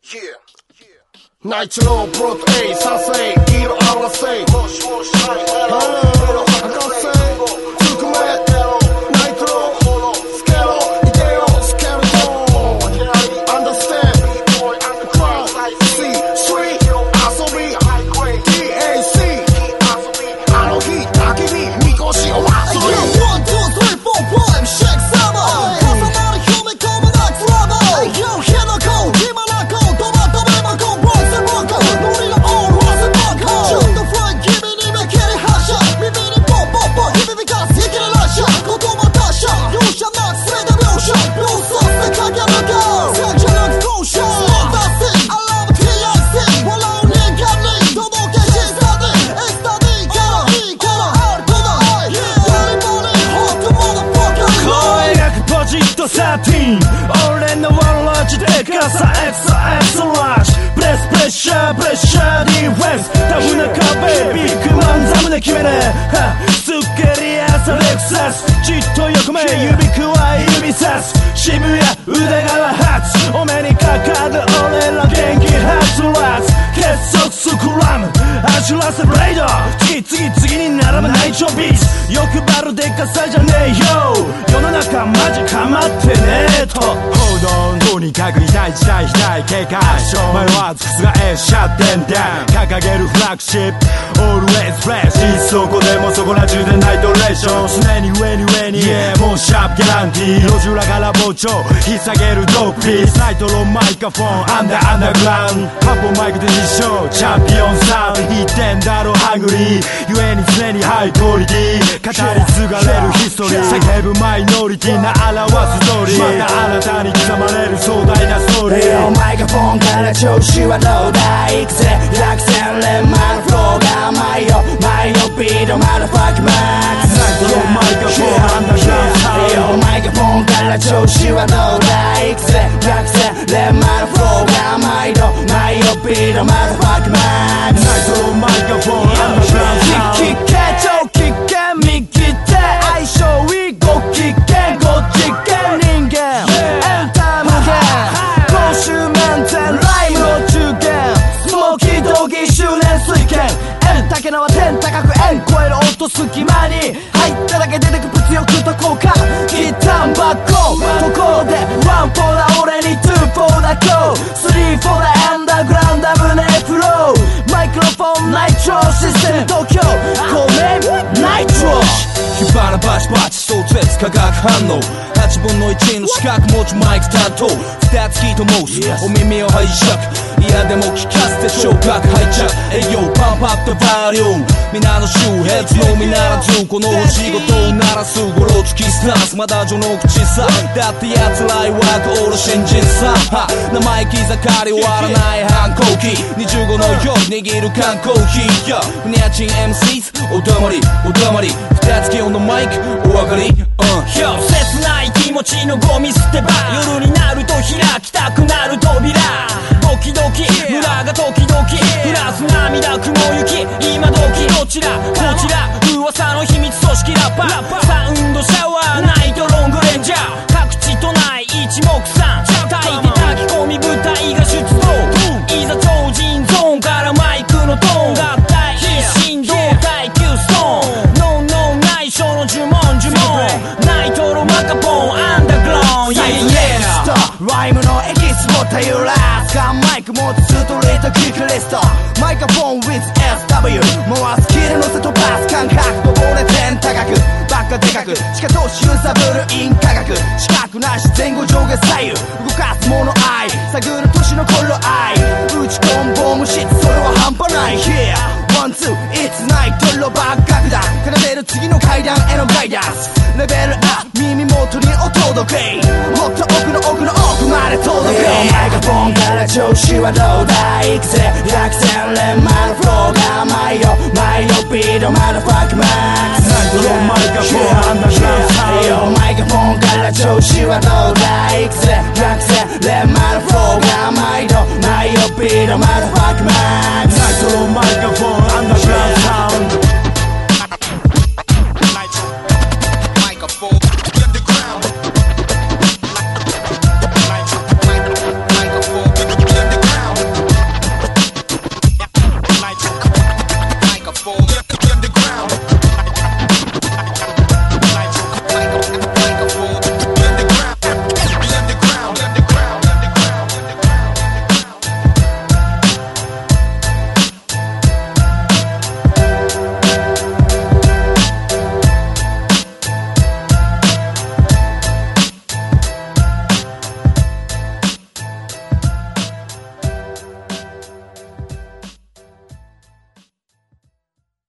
ナイトロープロト A サセイ色合わせもしもしはい博士つくめナイトロスケロイデオスケルトン Understand Crowd C3 遊び DAC あの日焚き火みこしお祭り 1, 2, 3, 4, 5 シェイクサバ重なる表面こもなくラバー Yo 火の粉今なこトマトメモコブロスモコノリのオールワズモコシュートフライ君にめけり発射耳にポッポッポ響かす生きるラッシャー言葉達者容赦なく全て描写秒殺で駆け抜け戦じゃなく交渉スポンターシーアラーム TIC 笑う人間に届けシスタディエスタディからいいからあるとだDirty money hot motherfucker 声描くポジット13俺のワンラッチでかさエクサエクサラッシュプレスプレッシャーディフェンスタフな壁ビッグマンザムで決めるすっきり朝レクサスじっと横目指くわえ指さす渋谷宇田川発お目にかかる俺ら元気ハツラツ結束スクラム走らせブレイド次に並ばないチョビス欲張るでかさじゃねえよ世の中マジかまってねえと報道とにかく痛い時代左警戒迷わず覆シャッテンダウン掲げるフラッグシップ Always fresh いつそこでもそこら中でナイトレーション常に上に Yeah もうシャープギャランティー路地裏から膨張引っ提げるドープピースナイトロマイクフォンアンダーグラウンドカポマイクで実証チャンピオンサウンド言ってんだろハングリーゆえに常にハイクオリティ語り継がれるヒストリー叫ぶマイノリティな表す通りまた新たに刻まれる壮大なストーリーマイクフォンから調子はどうだいくぜ100戦連マンフローがマイオビートマルファックマックスナイトロマイクフォンアンダーグラウンドマイクフォンから調子はどうだいくぜ100戦連マルフローがマイオビートマルファックマックスナイトロマイクフォンアンダーグラウンド聞け超危険右手相性いいご機嫌ご次元人間エンター無限公衆面前ライムの中堅スモーキー道義周年水拳円竹縄天高く円超える音隙間に入っただけ出てく物欲と効果一旦バックオンところでワンフォーだ俺にツーフォーだ今日スリーフォーだアンダーグラウンド胸フローマイクロフォンナイトロシステム東京コネナイトロ火花バチバチ相絶化学反応8分の1の四角持ちマイク担当2つ聞いと申すお耳を拝借いやでも聞かせて小学ハイジャック栄養パンプアップバリューム皆の周辺のみならずこの星ごと鳴らすゴロつきスタンスまだ序の口さだって奴らいわく俺新人さ生意気盛り終わらない反抗期25の夜握る缶コーヒーふにゃちん MCs お黙り2つ気温のマイクお分かり切ない気持ちのゴミ捨て場夜になると開きたくなる扉ドキドキ村が時々降らす涙雲行き今時どちらこちら噂の秘密組織ラッパーサウンドシャワーナイトロングレンジャー各地都内一目散炊いて炊き込み部隊が出動いざ超人ゾーンからマイクのトーン合体一心同体急ストーンノンノン内緒の呪文ナイトロマカポンアンダーグラウンド Yeah ライムのエキスも頼らずガンマイク持つストレートキックリストマイクフォン with SW 回すキル乗せ飛ばす感覚登れ点高くバカでかく地下投資揺さぶるイン科学資格なし前後上下左右動かすもの愛探る年の頃愛打ち込むボムシッそれは半端ない Yeah ワンツー It's night トロバックだ奏でる次の階段へのガイダンスレベルアップ耳元にお届けもっと奥の奥の奥まで届けマイクフォンから調子はどうだいくぜ100戦連マルフローがマイオビートマルファックマックスナイトロマイクフォンアンダーグラウンドマイクフォンから調子はどうだいくぜ100戦連マルフローがマイオビートマルフ